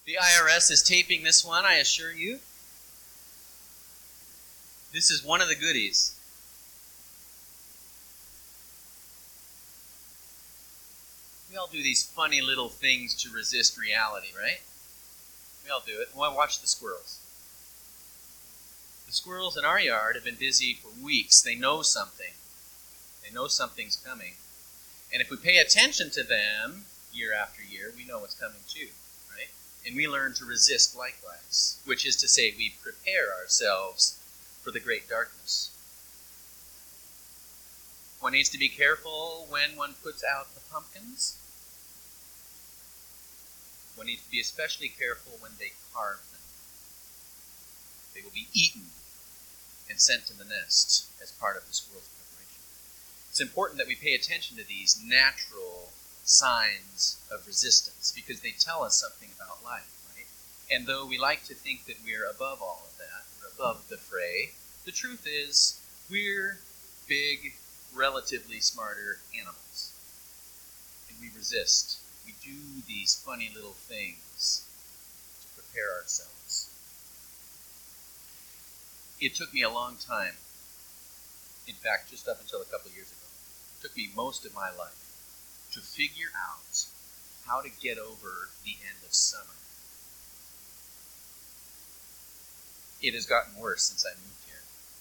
The IRS is taping this one, I assure you. This is one of the goodies. We all do these funny little things to resist reality, right? We all do it. Well, watch the squirrels. The squirrels in our yard have been busy for weeks. They know something. They know something's coming. And if we pay attention to them year after year, we know what's coming too, right? And we learn to resist likewise, which is to say we prepare ourselves for the great darkness. One needs to be careful when one puts out the pumpkins. One needs to be especially careful when they carve them. They will be eaten and sent to the nest as part of the squirrel's preparation. It's important that we pay attention to these natural signs of resistance because they tell us something about life, right? And though we like to think that we're above all of that, we're above the fray, the truth is we're big, relatively smarter animals. And we resist. We do these funny little things to prepare ourselves. It took me a long time, in fact, just up until a couple of years ago, it took me most of my life to figure out how to get over the end of summer. It has gotten worse since I moved here.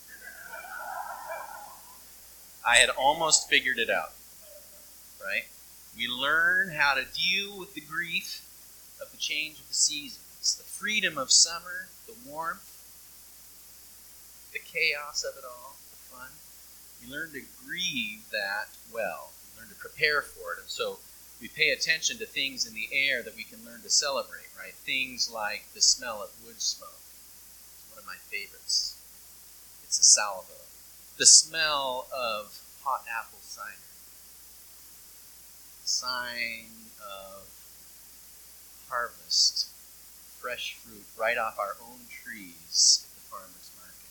I had almost figured it out, right? We learn how to deal with the grief of the change of the seasons, the freedom of summer, the warmth, the chaos of it all, the fun. We learn to grieve that well. We learn to prepare for it. And so we pay attention to things in the air that we can learn to celebrate, right? Things like the smell of wood smoke. It's one of my favorites. It's a salvo. The smell of hot apple cider. The sign of harvest, fresh fruit right off our own trees at the farmer's market.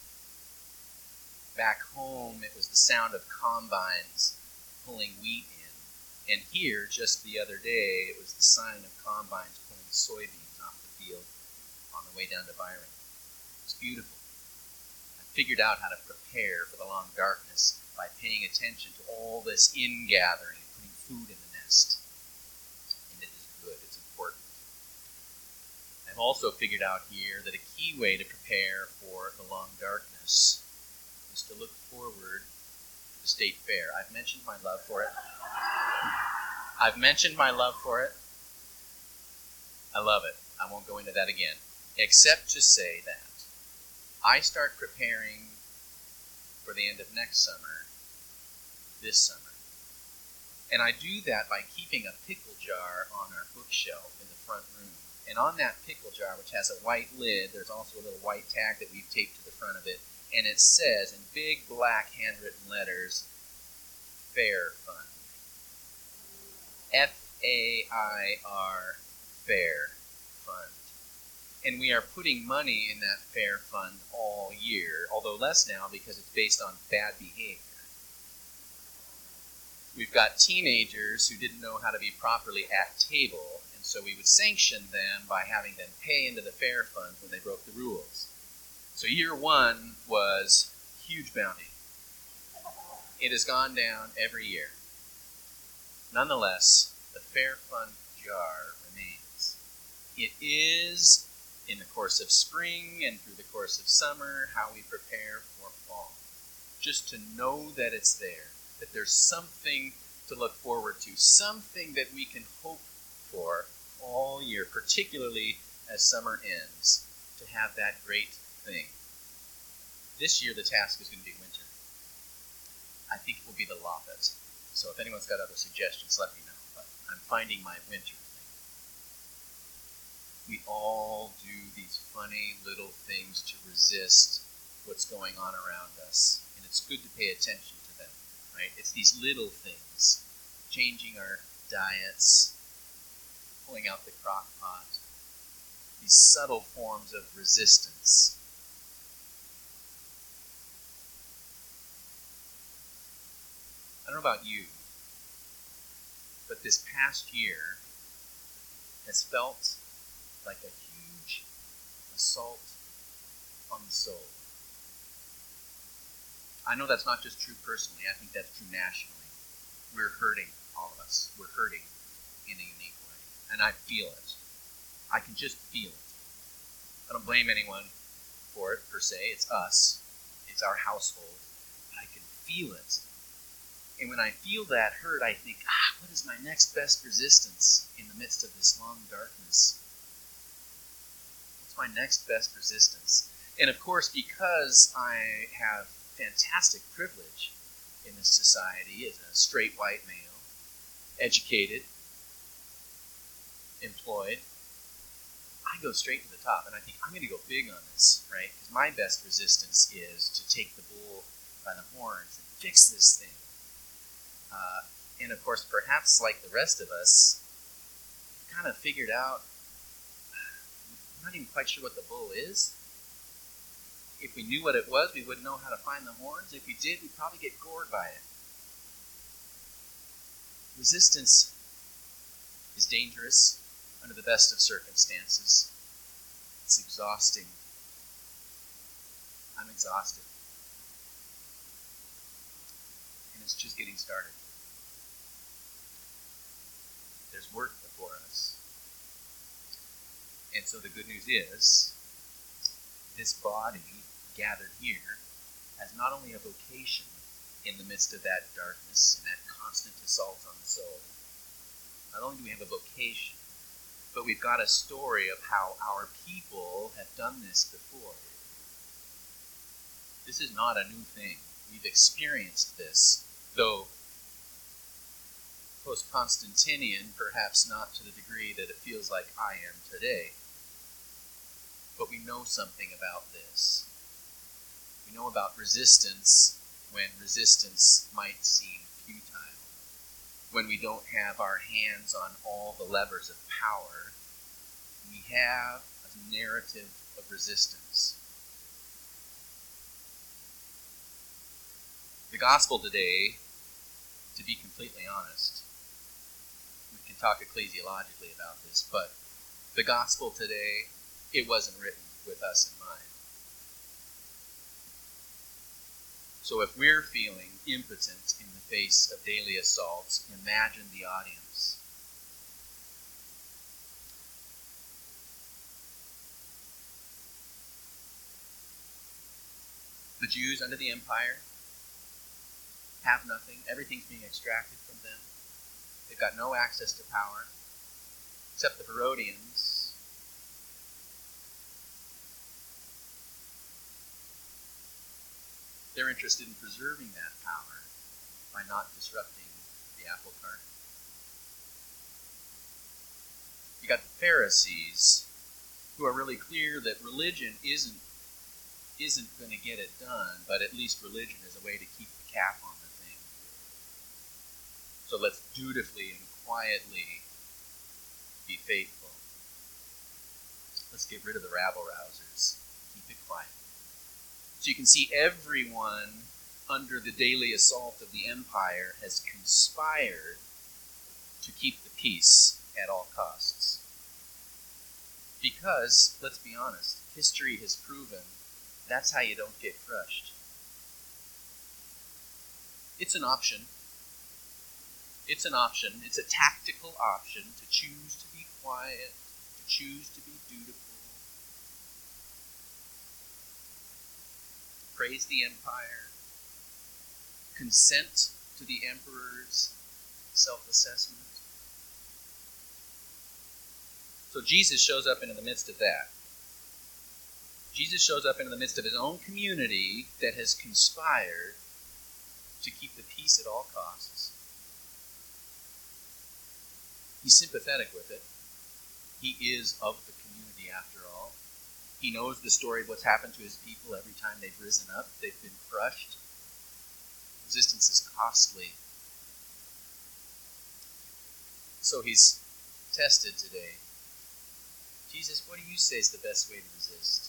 Back home, it was the sound of combines pulling wheat in. And here, just the other day, it was the sign of combines pulling soybeans off the field on the way down to Byron. It was beautiful. I figured out how to prepare for the long darkness by paying attention to all this ingathering and putting food in the nest. And it is good. It's important. I've also figured out here that a key way to prepare for the long darkness is to look forward to the state fair. I've mentioned my love for it. I love it. I won't go into that again, except to say that I start preparing for the end of next summer, this summer. And I do that by keeping a pickle jar on our bookshelf in the front room. And on that pickle jar, which has a white lid, there's also a little white tag that we've taped to the front of it. And it says in big black handwritten letters, Fair Fund. F-A-I-R, Fair Fund. And we are putting money in that fair fund all year, although less now because it's based on bad behavior. We've got teenagers who didn't know how to be properly at table, and so we would sanction them by having them pay into the fair fund when they broke the rules. So year one was huge bounty. It has gone down every year. Nonetheless, the fair fund jar remains. It is, in the course of spring and through the course of summer, how we prepare for fall. Just to know that it's there, that there's something to look forward to, something that we can hope for all year, particularly as summer ends, to have that great thing. This year the task is going to be winter. I think it will be the Loppet. So if anyone's got other suggestions, let me know. But I'm finding my winter thing. We all do these funny little things to resist what's going on around us. And it's good to pay attention to them, right? It's these little things. Changing our diets, pulling out the crock pot. These subtle forms of resistance. I don't know about you, but this past year has felt like a huge assault on the soul. I know that's not just true personally. I think that's true nationally. We're hurting, all of us. We're hurting in a unique way. And I feel it. I can just feel it. I don't blame anyone for it, per se. It's us. It's our household. But I can feel it. And when I feel that hurt, I think, what is my next best resistance in the midst of this long darkness? What's my next best resistance? And of course, because I have fantastic privilege in this society as a straight white male, educated, employed, I go straight to the top, and I think I'm going to go big on this, right? Because my best resistance is to take the bull by the horns and fix this thing. And of course, perhaps like the rest of us, kind of figured out, I'm not even quite sure what the bull is. If we knew what it was, we wouldn't know how to find the horns. If we did, we'd probably get gored by it. Resistance is dangerous under the best of circumstances. It's exhausting. I'm exhausted. And it's just getting started. There's work before us. And so the good news is, this body gathered here has not only a vocation in the midst of that darkness and that constant assault on the soul. Not only do we have a vocation, but we've got a story of how our people have done this before. This is not a new thing. We've experienced this, though post-Constantinian, perhaps not to the degree that it feels like I am today. But we know something about this. We know about resistance when resistance might seem futile. When we don't have our hands on all the levers of power, we have a narrative of resistance. The gospel today, to be completely honest, we can talk ecclesiologically about this, but the gospel today, it wasn't written with us in mind. So if we're feeling impotent in the face of daily assaults, imagine the audience. The Jews under the empire have nothing. Everything's being extracted from them. They've got no access to power, except the Herodians. They're interested in preserving that power by not disrupting the apple cart. You got the Pharisees, who are really clear that religion isn't going to get it done, but at least religion is a way to keep the cap on the thing. So let's dutifully and quietly be faithful. Let's get rid of the rabble-rousers. Keep it quiet. So you can see everyone under the daily assault of the empire has conspired to keep the peace at all costs. Because, let's be honest, history has proven that's how you don't get crushed. It's an option. It's an option. It's a tactical option to choose to be quiet, to choose to be dutiful. Praise the empire. Consent to the emperor's self-assessment. So Jesus shows up into the midst of that. Jesus shows up into the midst of his own community that has conspired to keep the peace at all costs. He's sympathetic with it. He is of the community after all. He knows the story of what's happened to his people every time they've risen up. They've been crushed. Resistance is costly. So he's tested today. Jesus, what do you say is the best way to resist?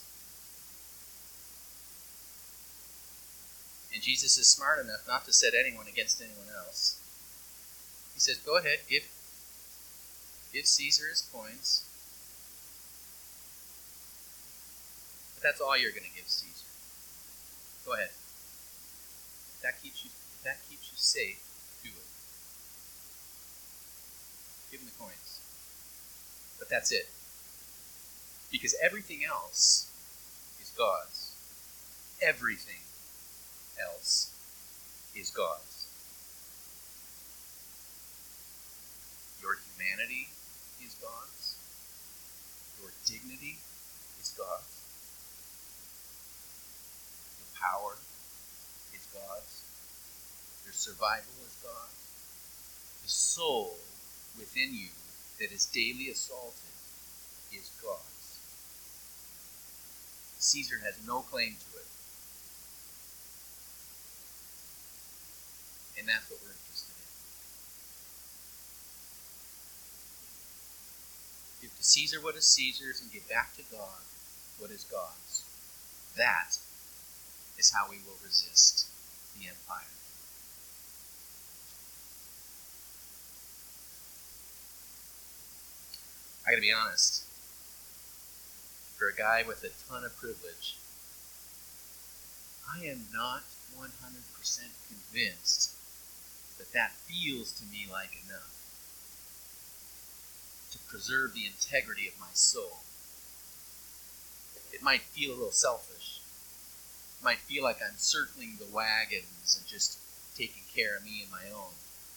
And Jesus is smart enough not to set anyone against anyone else. He says, go ahead, give Caesar his coins. But that's all you're going to give Caesar. Go ahead. If that keeps you safe, do it. Give him the coins. But that's it. Because everything else is God's. Everything else is God's. Your humanity is God's. Your dignity is God's. Your power is God's. Your survival is God's. The soul within you that is daily assaulted is God's. Caesar has no claim to it. And that's what we're interested in. Give to Caesar what is Caesar's and give back to God what is God's. That is how we will resist the empire. I gotta be honest, for a guy with a ton of privilege, I am not 100% convinced that feels to me like enough to preserve the integrity of my soul. It might feel a little selfish. It might feel like I'm circling the wagons and just taking care of me and my own.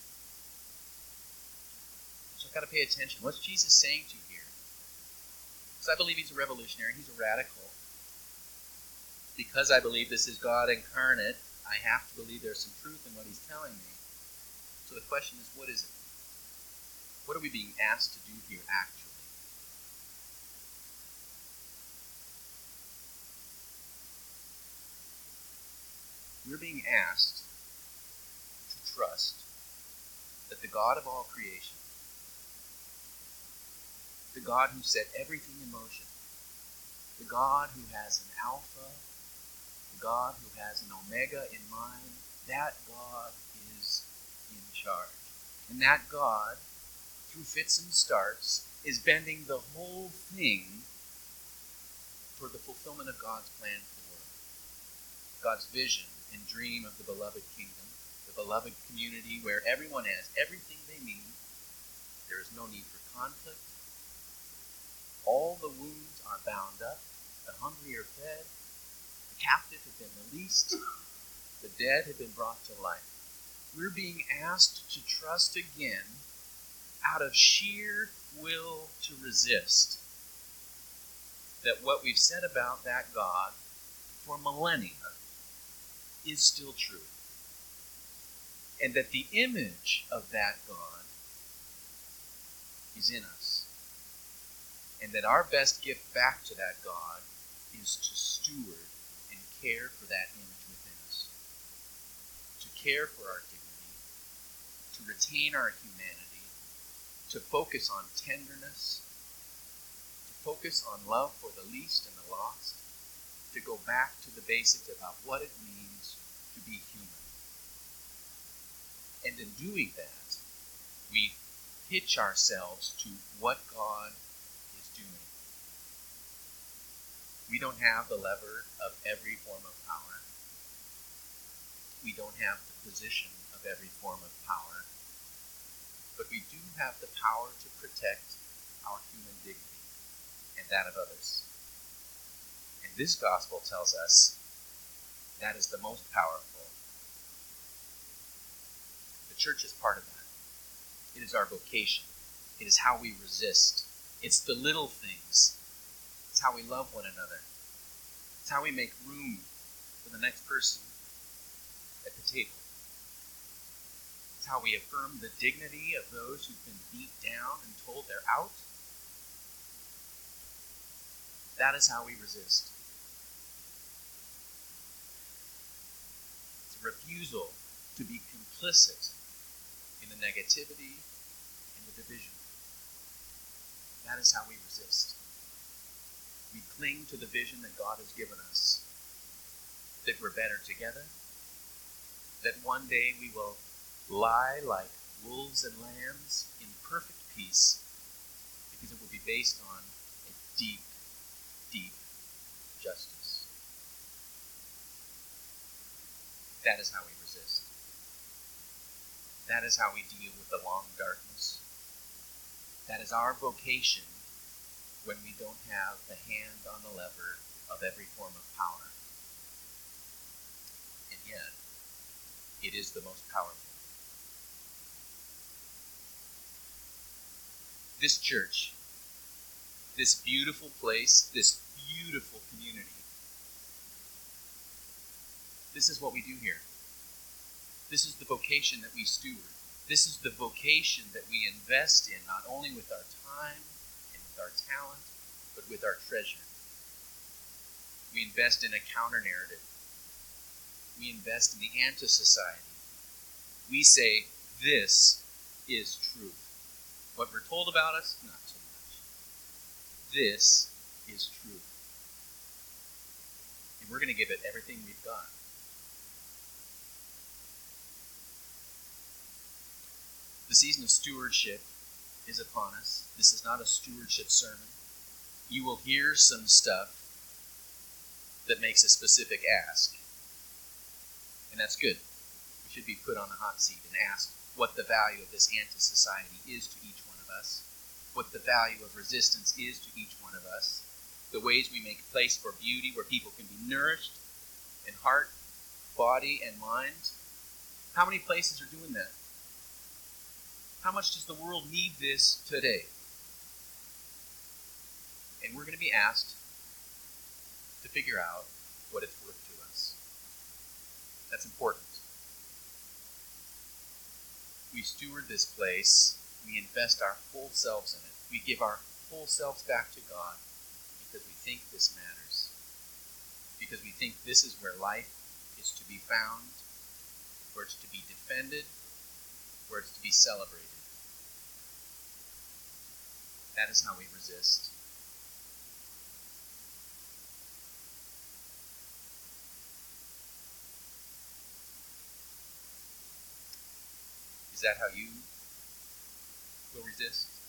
So I've got to pay attention. What's Jesus saying to you here? Because I believe he's a revolutionary. He's a radical. Because I believe this is God incarnate, I have to believe there's some truth in what he's telling me. So the question is, what is it? What are we being asked to do here actually? We're being asked to trust that the God of all creation, the God who set everything in motion, the God who has an alpha, the God who has an omega in mind, that God is in charge. And that God, through fits and starts, is bending the whole thing toward the fulfillment of God's plan for God's vision and dream of the beloved kingdom, the beloved community where everyone has everything they need. There is no need for conflict. All the wounds are bound up. The hungry are fed. The captive have been released. The dead have been brought to life. We're being asked to trust again out of sheer will to resist that what we've said about that God for millennia is still true. And that the image of that God is in us. And that our best gift back to that God is to steward and care for that image within us. To care for our dignity, to retain our humanity, to focus on tenderness, to focus on love for the least and the lost, to go back to the basics about what it means to be human. And in doing that, we hitch ourselves to what God is doing. We don't have the lever of every form of power. We don't have the position of every form of power. But we do have the power to protect our human dignity and that of others. And this gospel tells us that is the most powerful. The church is part of that. It is our vocation. It is how we resist. It's the little things. It's how we love one another. It's how we make room for the next person at the table. It's how we affirm the dignity of those who've been beat down and told they're out. That is how we resist. It's a refusal to be complicit in the negativity and the division. That is how we resist. We cling to the vision that God has given us, that we're better together, that one day we will lie like wolves and lambs in perfect peace, because it will be based on a deep, deep justice. That is how we resist. That is how we deal with the long darkness. That is our vocation when we don't have the hand on the lever of every form of power. And yet, it is the most powerful. This church, this beautiful place, this beautiful community, this is what we do here. This is the vocation that we steward. This is the vocation that we invest in, not only with our time and with our talent, but with our treasure. We invest in a counter-narrative. We invest in the anti-society. We say, this is truth. What we're told about us, not so much. This is truth. And we're going to give it everything we've got. The season of stewardship is upon us. This is not a stewardship sermon. You will hear some stuff that makes a specific ask. And that's good. We should be put on the hot seat and asked what the value of this anti-society is to each one of us, what the value of resistance is to each one of us, the ways we make a place for beauty where people can be nourished in heart, body, and mind. How many places are doing that? How much does the world need this today? And we're going to be asked to figure out what it's worth to us. That's important. We steward this place. We invest our whole selves in it. We give our whole selves back to God because we think this matters. Because we think this is where life is to be found, where it's to be defended, where it's to be celebrated. That is how we resist. Is that how you will resist?